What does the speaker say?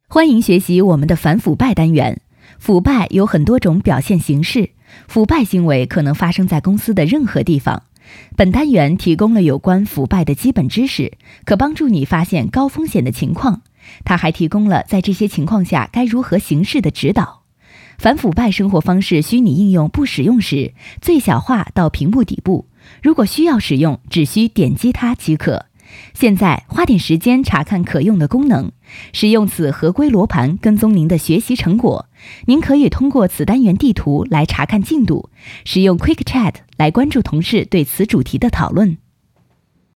欢迎学习我们的反腐败单元。腐败有很多种表现形式，腐败行为可能发生在公司的任何地方。本单元提供了有关腐败的基本知识，可帮助你发现高风险的情况。它还提供了在这些情况下该如何行事的指导。反腐败生活方式虚拟应用不使用时，最小化到屏幕底部，如果需要使用，只需点击它即可。现在花点时间查看可用的功能，使用此合规罗盘跟踪您的学习成果。您可以通过此单元地图来查看进度，使用 Quick Chat 来关注同事对此主题的讨论。